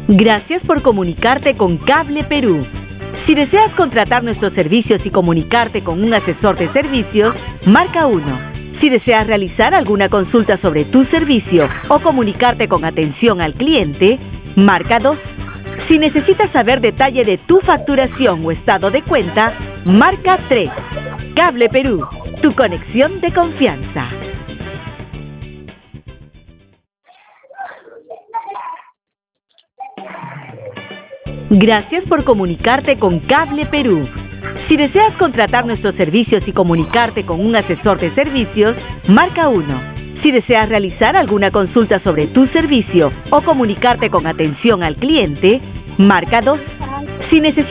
Gracias por comunicarte con Cable Perú. Si deseas contratar nuestros servicios y comunicarte con un asesor de servicios, marca 1. Si deseas realizar alguna consulta sobre tu servicio o comunicarte con atención al cliente, marca 2. Si necesitas saber detalle de tu facturación o estado de cuenta, marca 3. Cable Perú, tu conexión de confianza. Gracias por comunicarte con Cable Perú. Si deseas contratar nuestros servicios y comunicarte con un asesor de servicios, marca 1. Si deseas realizar alguna consulta sobre tu servicio o comunicarte con atención al cliente, marca 2. Si necesitas